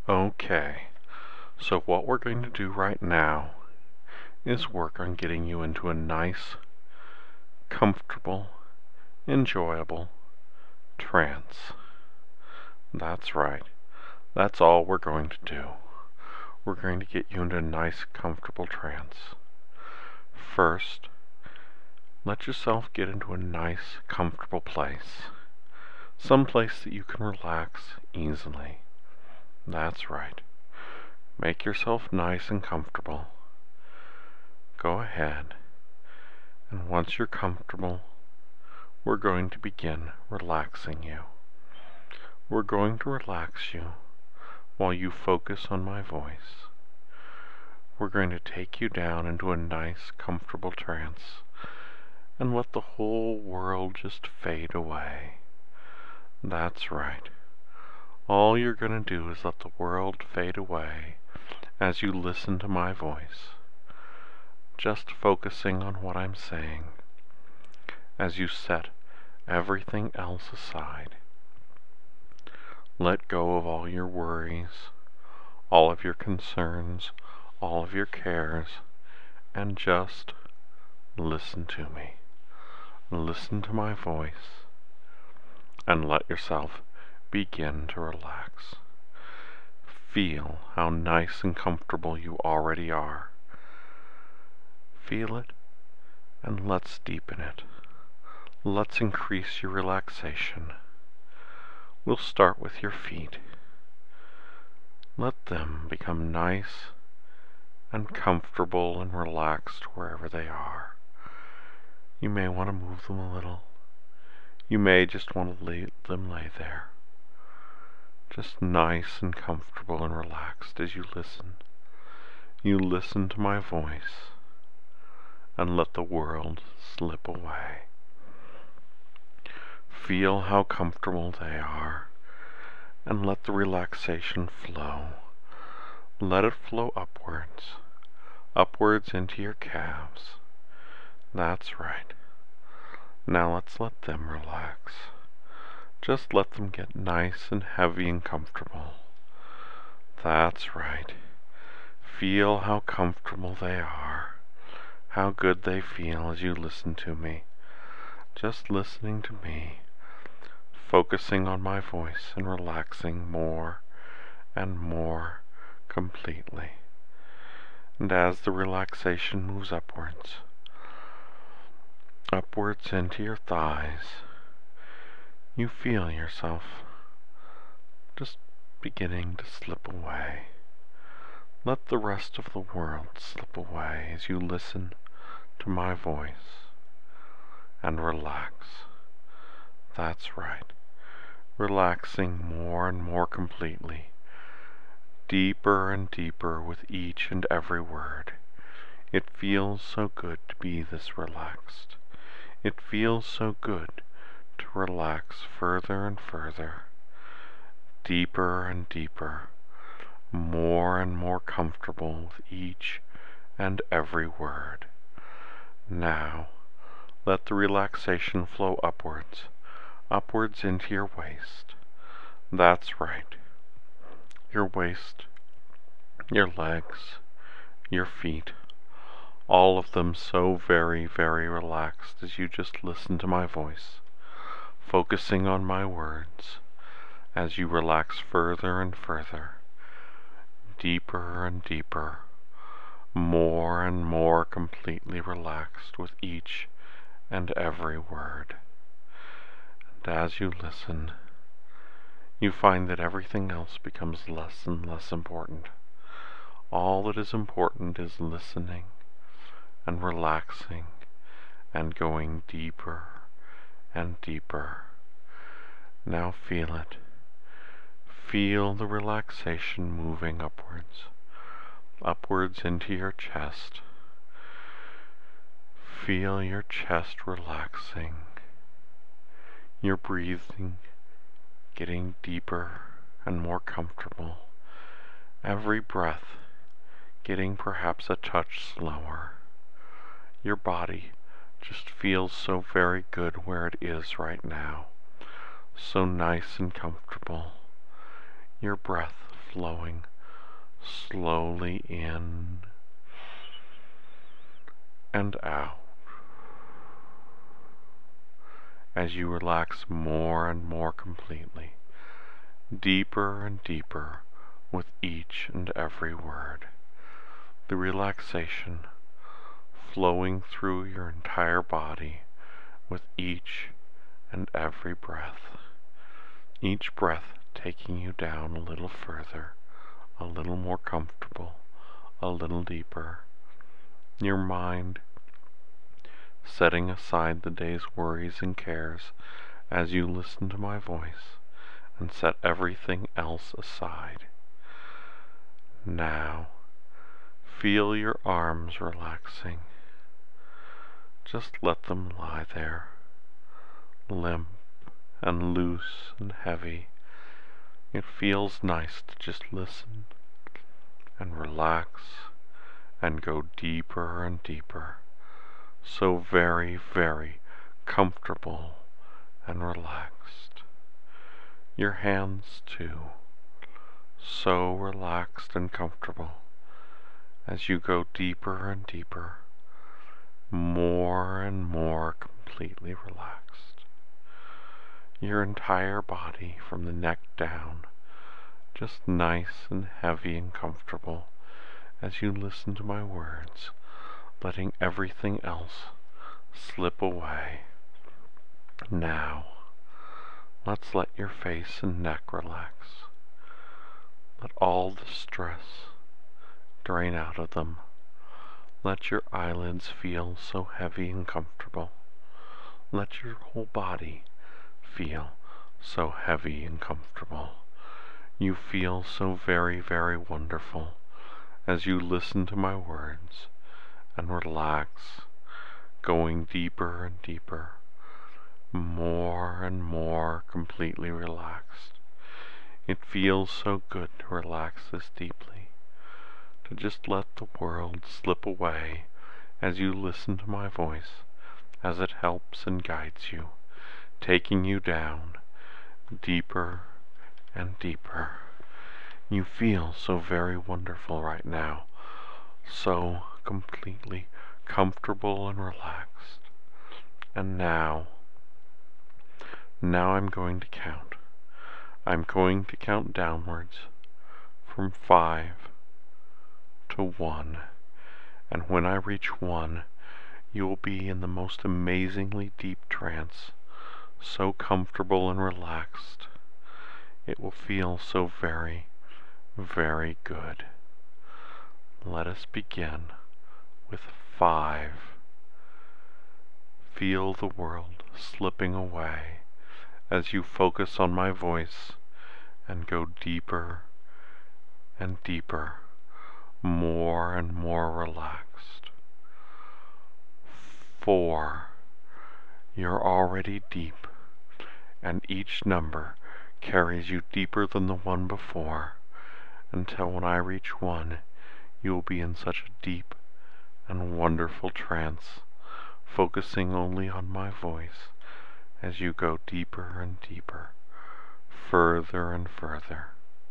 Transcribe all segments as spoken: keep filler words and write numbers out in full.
Okay, so what we're going to do right now is work on getting you into a nice, comfortable, enjoyable trance. That's right. That's all we're going to do. We're going to get you into a nice, comfortable trance. First, let yourself get into a nice, comfortable place. Some place that you can relax easily. That's right. Make yourself nice and comfortable. Go ahead, and once you're comfortable, we're going to begin relaxing you. We're going to relax you while you focus on my voice. We're going to take you down into a nice, comfortable trance and let the whole world just fade away. That's right. All you're going to do is let the world fade away as you listen to my voice, just focusing on what I'm saying, as you set everything else aside. Let go of all your worries, all of your concerns, all of your cares, and just listen to me. Listen to my voice, and let yourself begin to relax. Feel how nice and comfortable you already are. Feel it, and let's deepen it. Let's increase your relaxation. We'll start with your feet. Let them become nice and comfortable and relaxed wherever they are. You may want to move them a little. You may just want to let them lay there, just nice and comfortable and relaxed as you listen. You listen to my voice and let the world slip away. Feel how comfortable they are and let the relaxation flow. Let it flow upwards, upwards into your calves. That's right. Now let's let them relax. Just let them get nice and heavy and comfortable. That's right. Feel how comfortable they are, how good they feel as you listen to me. Just listening to me, focusing on my voice and relaxing more and more completely. And as the relaxation moves upwards, upwards into your thighs, you feel yourself just beginning to slip away. Let the rest of the world slip away as you listen to my voice and relax. That's right. Relaxing more and more completely, deeper and deeper with each and every word. It feels so good to be this relaxed. It feels so good to relax further and further, deeper and deeper, more and more comfortable with each and every word. Now, let the relaxation flow upwards, upwards into your waist. That's right. Your waist, your legs, your feet, all of them so very, very relaxed as you just listen to my voice, focusing on my words as you relax further and further, deeper and deeper, more and more completely relaxed with each and every word. And as you listen, you find that everything else becomes less and less important. All that is important is listening and relaxing and going deeper and deeper. Now feel it. Feel the relaxation moving upwards, upwards into your chest. Feel your chest relaxing, your breathing getting deeper and more comfortable, every breath getting perhaps a touch slower. Your body just feels so very good where it is right now, so nice and comfortable. Your breath flowing slowly in and out as you relax more and more completely, deeper and deeper with each and every word. The relaxation flowing through your entire body with each and every breath. Each breath taking you down a little further, a little more comfortable, a little deeper. Your mind setting aside the day's worries and cares as you listen to my voice and set everything else aside. Now, feel your arms relaxing. Just let them lie there, limp and loose and heavy. It feels nice to just listen and relax and go deeper and deeper. So very, very comfortable and relaxed. Your hands too, so relaxed and comfortable as you go deeper and deeper, more and more completely relaxed. Your entire body from the neck down, just nice and heavy and comfortable as you listen to my words, letting everything else slip away. Now, let's let your face and neck relax. Let all the stress drain out of them. Let your eyelids feel so heavy and comfortable. Let your whole body feel so heavy and comfortable. You feel so very, very wonderful as you listen to my words and relax, going deeper and deeper, more and more completely relaxed. It feels so good to relax this deeply, to just let the world slip away as you listen to my voice, as it helps and guides you, taking you down deeper and deeper. You feel so very wonderful right now, so completely comfortable and relaxed. And now, now I'm going to count. I'm going to count downwards from five to one. And when I reach one, you will be in the most amazingly deep trance, so comfortable and relaxed. It will feel so very, very good. Let us begin with five. Feel the world slipping away as you focus on my voice and go deeper and deeper, more and more relaxed. Four. You're already deep, and each number carries you deeper than the one before, until when I reach one, you will be in such a deep and wonderful trance, focusing only on my voice as you go deeper and deeper, further and further.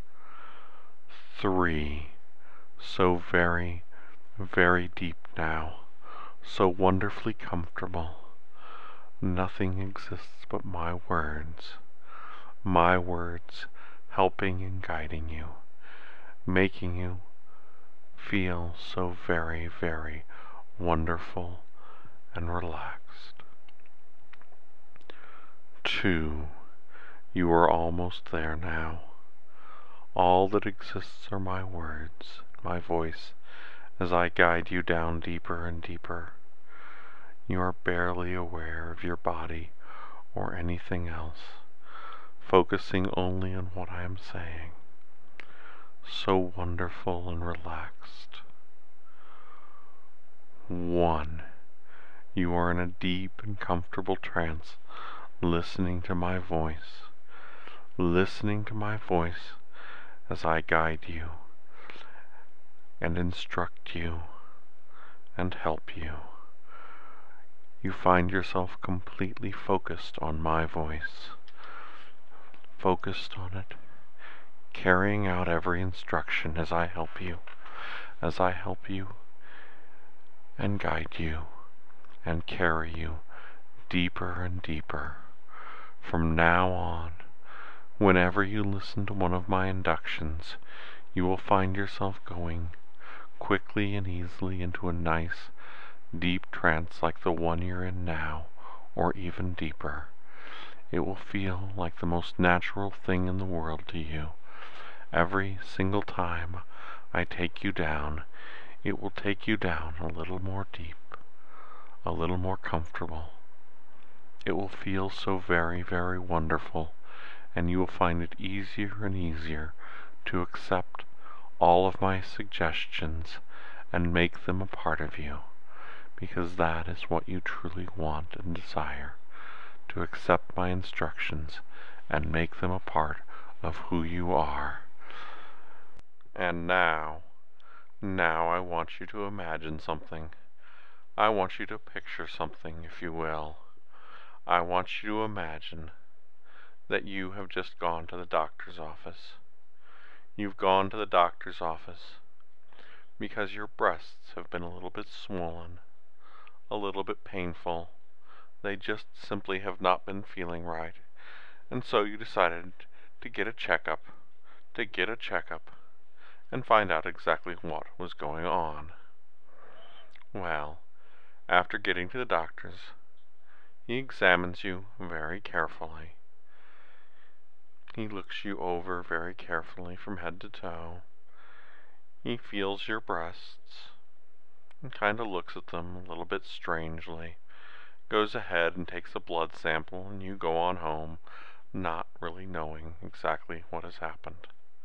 Three. So very, very deep now, so wonderfully comfortable. Nothing exists but my words, my words helping and guiding you, making you feel so very, very wonderful and relaxed. Two. You are almost there now. All that exists are my words, my voice, as I guide you down deeper and deeper. You are barely aware of your body or anything else, focusing only on what I am saying. So wonderful and relaxed. One. You are in a deep and comfortable trance, listening to my voice, listening to my voice as I guide you and instruct you and help you. You find yourself completely focused on my voice, focused on it, carrying out every instruction as I help you, as I help you and guide you and carry you deeper and deeper. From now on, whenever you listen to one of my inductions, you will find yourself going quickly and easily into a nice, deep trance like the one you're in now, or even deeper. It will feel like the most natural thing in the world to you. Every single time I take you down, it will take you down a little more deep, a little more comfortable. It will feel so very, very wonderful, and you will find it easier and easier to accept all of my suggestions and make them a part of you, because that is what you truly want and desire, to accept my instructions and make them a part of who you are. And now, now I want you to imagine something. I want you to picture something, if you will. I want you to imagine that you have just gone to the doctor's office. You've gone to the doctor's office because your breasts have been a little bit swollen, a little bit painful. They just simply have not been feeling right. And so you decided to get a checkup, to get a checkup, and find out exactly what was going on. Well, after getting to the doctor's, he examines you very carefully. He looks you over very carefully from head to toe. He feels your breasts and kind of looks at them a little bit strangely, goes ahead and takes a blood sample, and you go on home, not really knowing exactly what has happened.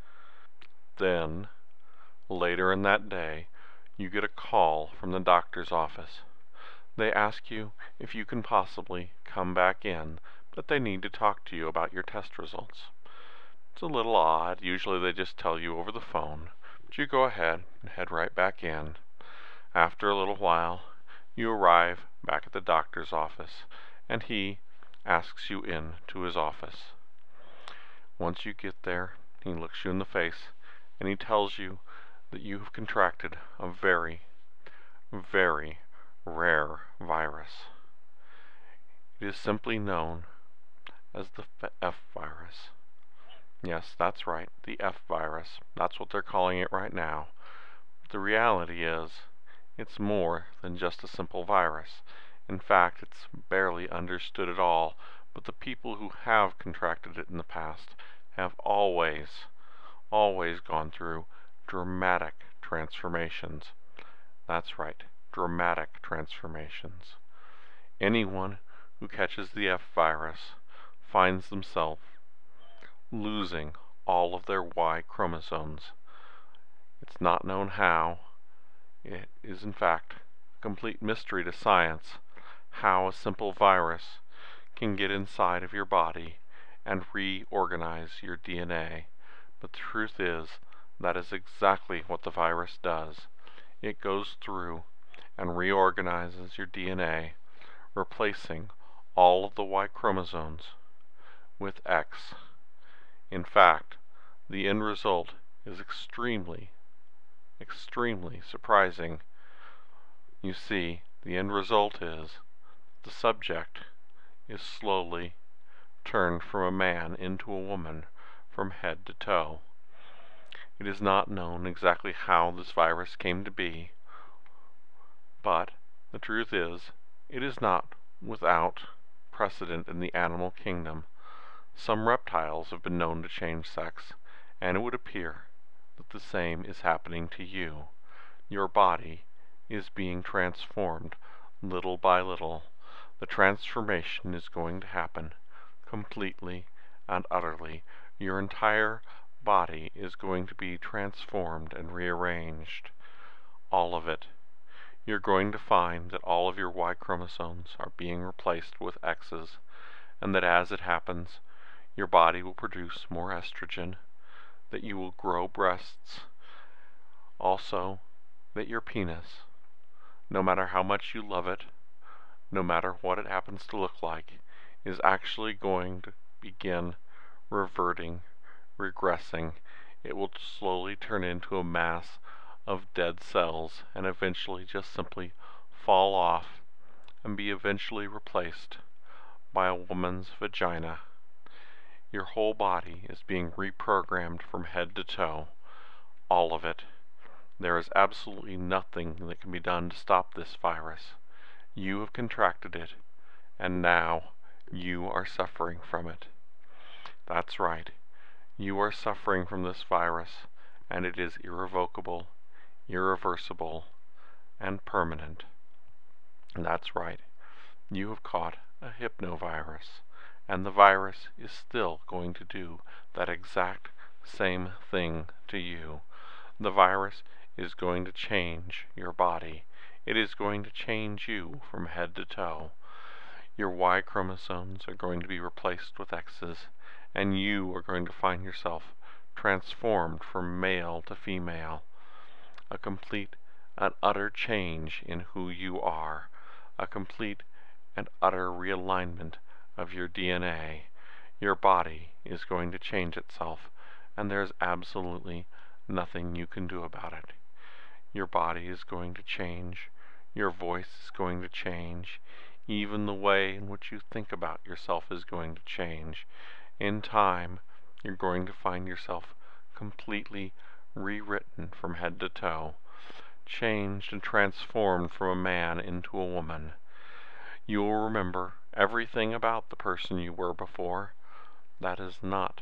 Then, later in that day, you get a call from the doctor's office. They ask you if you can possibly come back in, but they need to talk to you about your test results. It's a little odd. Usually they just tell you over the phone, but you go ahead and head right back in. After a little while, you arrive back at the doctor's office, and he asks you in to his office. Once you get there, he looks you in the face, and he tells you that you have contracted a very, very rare virus. It is simply known as the F virus. Yes, that's right, the F virus. That's what they're calling it right now. But the reality is, it's more than just a simple virus. In fact, it's barely understood at all, but the people who have contracted it in the past have always, always gone through dramatic transformations. That's right, dramatic transformations. Anyone who catches the F virus finds themselves losing all of their Y chromosomes. It's not known how. It is in fact a complete mystery to science how a simple virus can get inside of your body and reorganize your D N A. But the truth is, that is exactly what the virus does. It goes through and reorganizes your D N A, replacing all of the Y chromosomes with X. In fact, the end result is extremely, extremely surprising. You see, the end result is the subject is slowly turned from a man into a woman from head to toe. It is not known exactly how this virus came to be, but the truth is, it is not without precedent in the animal kingdom. Some reptiles have been known to change sex, and it would appear that the same is happening to you. Your body is being transformed little by little. The transformation is going to happen completely and utterly. Your entire body is going to be transformed and rearranged. All of it. You're going to find that all of your Y chromosomes are being replaced with X's, and that as it happens, your body will produce more estrogen, that you will grow breasts, also that your penis, no matter how much you love it, no matter what it happens to look like, is actually going to begin reverting, regressing it will slowly turn into a mass of dead cells and eventually just simply fall off and be eventually replaced by a woman's vagina. Your whole body is being reprogrammed from head to toe, all of it. There is absolutely nothing that can be done to stop this virus. You have contracted it, and now you are suffering from it. That's right. You are suffering from this virus, and it is irrevocable, irreversible, and permanent. That's right. You have caught a hypnovirus, and the virus is still going to do that exact same thing to you. The virus is going to change your body. It is going to change you from head to toe. Your Y chromosomes are going to be replaced with X's, and you are going to find yourself transformed from male to female. A complete and utter change in who you are. A complete and utter realignment of your D N A. Your body is going to change itself, and there's absolutely nothing you can do about it. Your body is going to change. Your voice is going to change. Even the way in which you think about yourself is going to change. In time, you're going to find yourself completely rewritten from head to toe, changed and transformed from a man into a woman. You will remember everything about the person you were before. That is not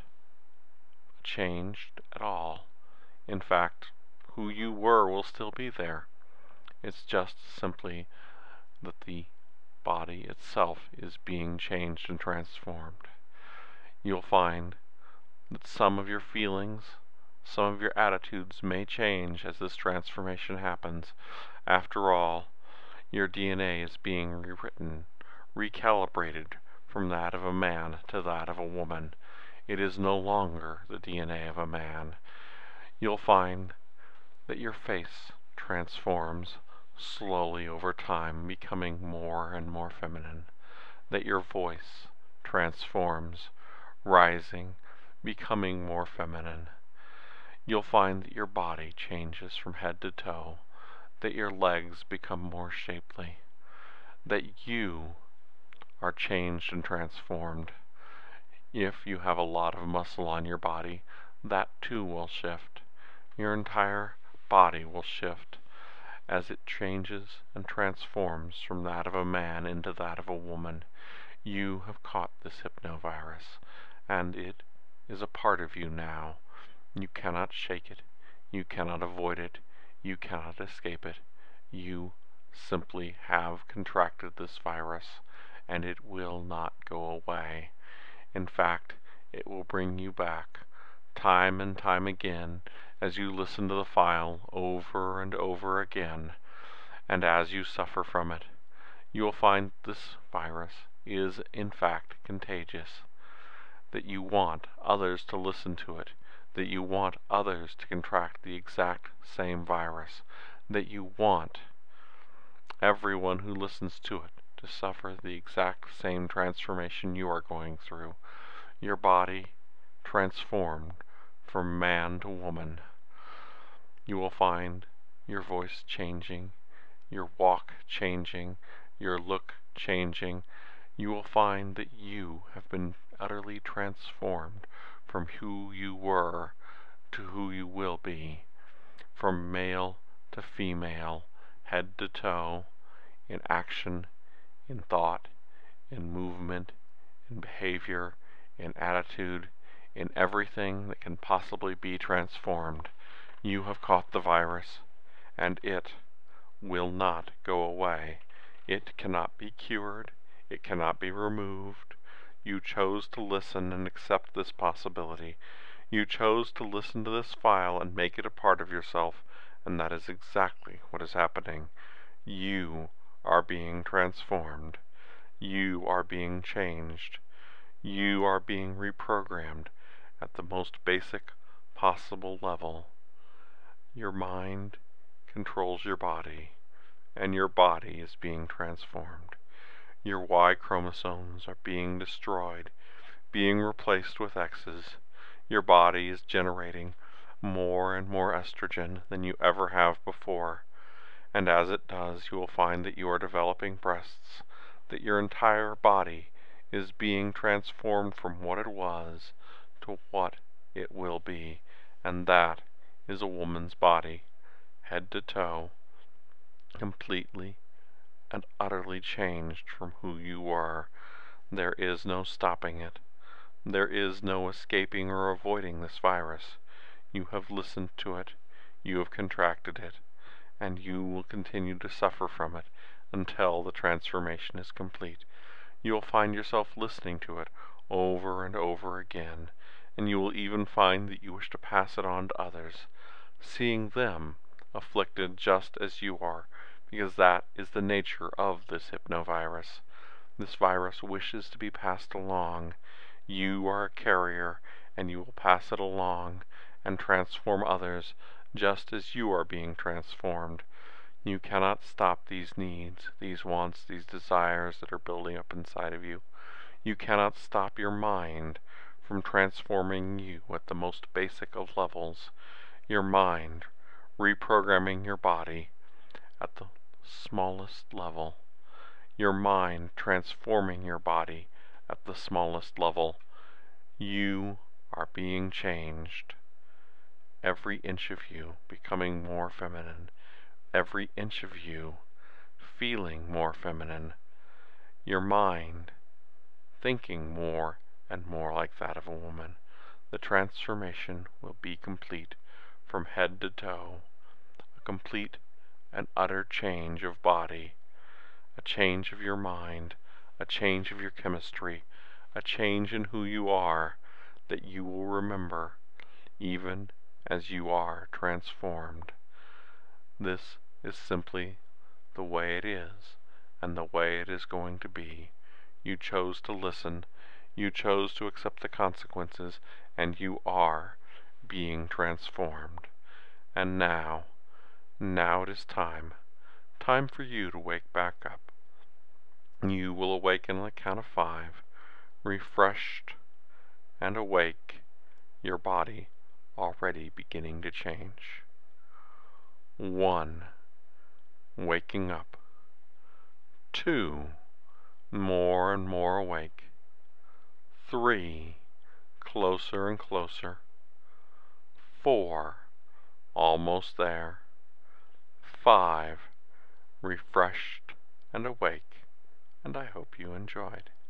changed at all. In fact, who you were will still be there. It's just simply that the body itself is being changed and transformed. You'll find that some of your feelings, some of your attitudes may change as this transformation happens. After all, your D N A is being rewritten, recalibrated from that of a man to that of a woman. It is no longer the D N A of a man. You'll find that your face transforms slowly over time, becoming more and more feminine. That your voice transforms, rising, becoming more feminine. You'll find that your body changes from head to toe, that your legs become more shapely, that you are changed and transformed. If you have a lot of muscle on your body, that too will shift. Your entire body will shift as it changes and transforms from that of a man into that of a woman. You have caught this hypnovirus, and it is a part of you now. You cannot shake it. You cannot avoid it. You cannot escape it. You simply have contracted this virus, and it will not go away. In fact, it will bring you back, time and time again, as you listen to the file over and over again, and as you suffer from it. You will find this virus is in fact contagious, that you want others to listen to it, that you want others to contract the exact same virus, that you want everyone who listens to it to suffer the exact same transformation you are going through. Your body transformed from man to woman. You will find your voice changing, your walk changing, your look changing. You will find that you have been utterly transformed from who you were to who you will be, from male to female, head to toe, in action, in thought, in movement, in behavior, in attitude, in everything that can possibly be transformed. You have caught the virus, and it will not go away. It cannot be cured. It cannot be removed. You chose to listen and accept this possibility. You chose to listen to this file and make it a part of yourself, and that is exactly what is happening. You are being transformed. You are being changed. You are being reprogrammed at the most basic possible level. Your mind controls your body, and your body is being transformed. Your Y chromosomes are being destroyed, being replaced with X's. Your body is generating more and more estrogen than you ever have before, and as it does, you will find that you are developing breasts, that your entire body is being transformed from what it was to what it will be, and that is a woman's body, head to toe, completely and utterly changed from who you were. There is no stopping it. There is no escaping or avoiding this virus. You have listened to it, you have contracted it, and you will continue to suffer from it until the transformation is complete. You will find yourself listening to it over and over again, and you will even find that you wish to pass it on to others, seeing them afflicted just as you are, because that is the nature of this hypnovirus. This virus wishes to be passed along. You are a carrier, and you will pass it along and transform others just as you are being transformed. You cannot stop these needs, these wants, these desires that are building up inside of you. You cannot stop your mind from transforming you at the most basic of levels. Your mind reprogramming your body at the smallest level. Your mind transforming your body at the smallest level. You are being changed. Every inch of you becoming more feminine. Every inch of you feeling more feminine. Your mind thinking more and more like that of a woman. The transformation will be complete from head to toe. A complete and utter change of body. A change of your mind. A change of your chemistry. A change in who you are that you will remember even as you are transformed. This is simply the way it is, and the way it is going to be. You chose to listen, you chose to accept the consequences, and you are being transformed. And now, now it is time, time for you to wake back up. You will awaken on the count of five, refreshed and awake, your body already beginning to change. One, waking up. Two, more and more awake. Three, closer and closer. Four, almost there. Five, refreshed and awake, and I hope you enjoyed.